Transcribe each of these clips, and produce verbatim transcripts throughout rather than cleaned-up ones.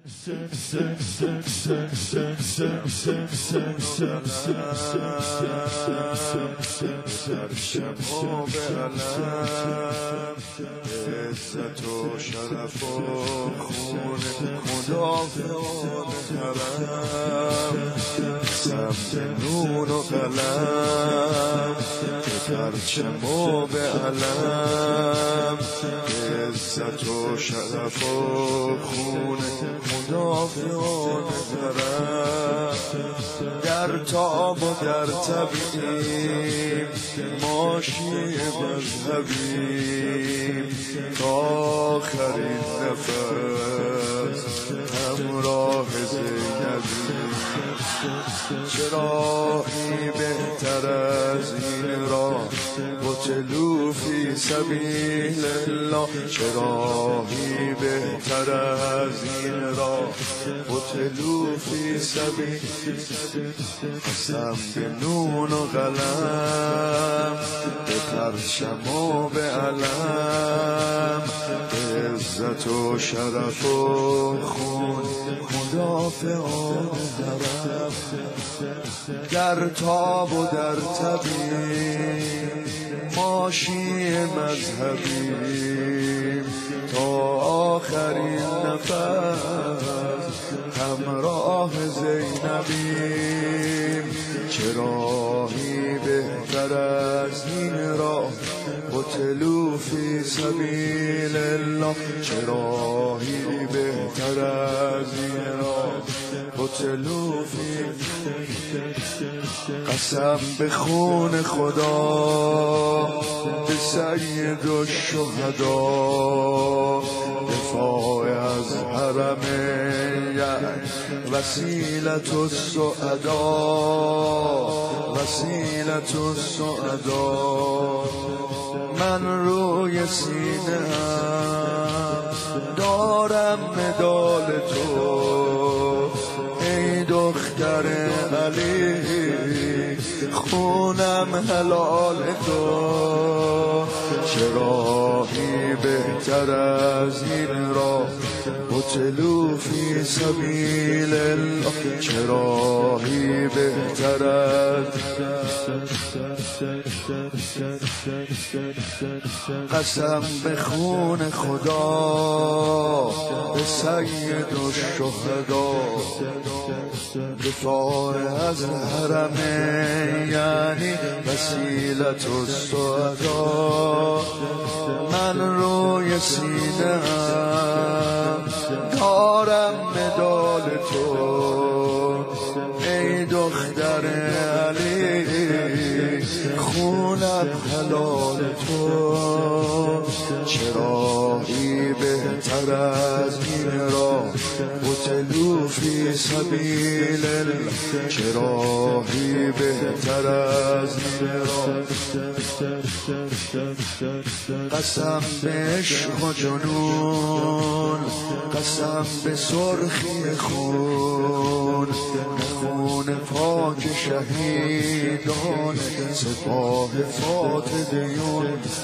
شب و به علم عزت و شرف و خون مدافعان حرم سمت نون و قلم به پرچم و به علم عزت و شرف و خون مدافعان حرم در تاب و در طبیعیم ماشی مذهبیم تا آخرین نفس همراه زینبیم چرایی بهتر از این راه قتلوا فی سبیل الله چرایی بهتر از این راه قتلوا فی سبیل قسم به نون و قلم به پرچم و به علم به عزت و شرف و خون مدافعان حرم در تاب و در طبیعیم ماشی مذهبیم تا آخرین نفس همراه زینبیم چراهی بهتر از این راه قتلوا فی سبیل الله چراهی بهتر از این راه قتلوا فی قسم به خون خدا به سید الشهدا دفاع از حرم وسیلة السعدا وسیلة السعدا من روی سینه دارم مدال تو ای دختر علی خونم حلال تو چراهی بهتر از این راه قتلوا فی سبیل الله چراهی بهتر از قسم به خون خدا به سید الشهدا دفاع از حرم یعنی وسیلة السعدا من روی سینه دارم مدال تو ای دختر علی خونم حلال تو چراهی بهتر از این راه قتلوا فی سبیل الله چراهی بهتر از این راه قسم به عشق و جنون قسم به سرخی خون خون پاک شهیدان سپاه فاتحیون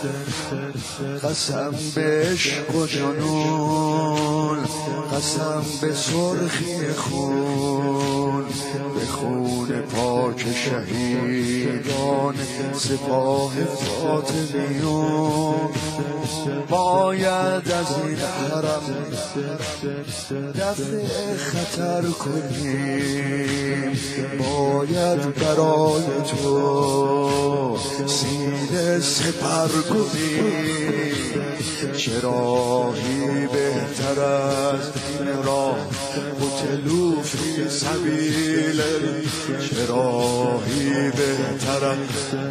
قسم به عشق و جنون قسم به سرخی خون به خون پاک شهیدان سپاه فاتحیون باید از این حرم دفع خطر کنیم باید برای تو سینه سپر کنیم چراهی بهتر از این راه قتلوا فی سبیل الله چراهی بهتر از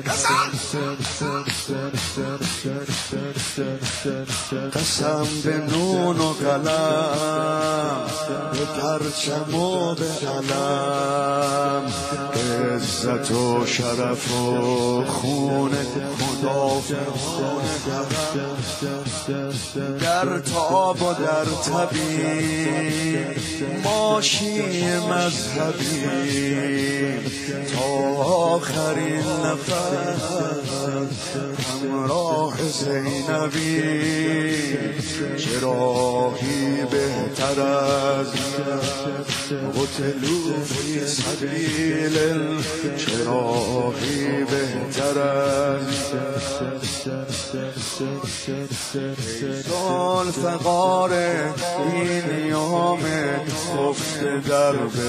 قسم به نون و قلم به پرچم و به علم به عزت و شرف و خون مدافعان حرم در تاب و در طبیعیم ما باشی مذهبی تا آخرین نفس همراه زینبی. چه راهی بهتر از قتلوا فی سبیل، چه راهی بهتر از ذوالفقار این یام خفته در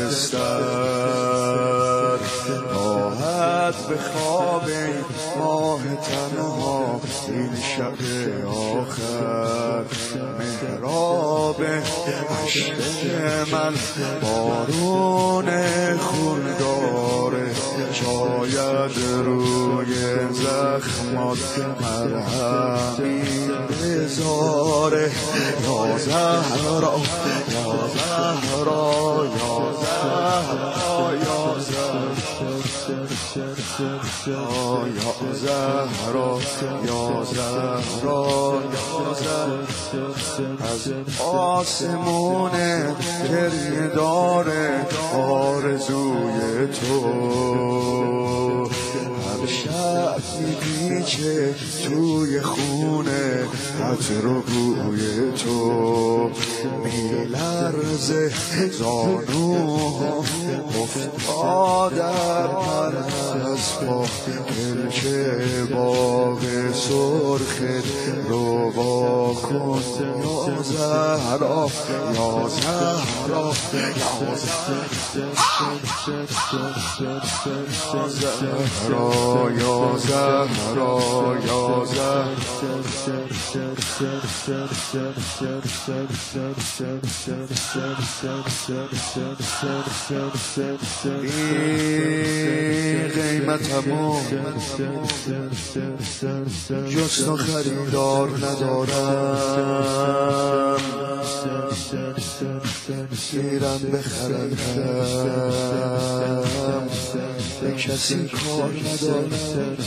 بستر. راحت به خواب ماه تنها این شب آخر. محراب عشق من بارون خون داره، شاید روی زخمات مرهمی بذاره. یا زهرا یا زهرا یا زهرا یا زهرا یا زهرا یا زهرا یا زهرا. از آسمون گریه داره آرزوی تو، هر شب میپیچه توی خونه عطر و بوی تو. میلرزه زانوها افتادر پر از پا، کلچه باغ سرخت رو با کن. یا زهرا یا زهرا یا زهرا یا زهرا یا این قیمتمو جز تو خریدار ندارم. میرم بخرم به کسی کار ندارم.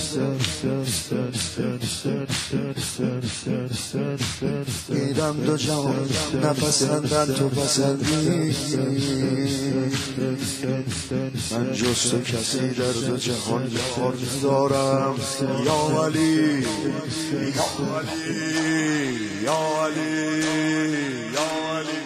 میرم دو جهان نپسندن تو پسندی، من جز تو کسی در دو جهان کار ندارم. یا ولی یا ولی یا ولی یا ولی.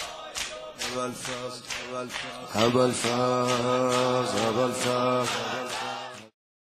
أبا الفاز أبا الفاز أبا الفاز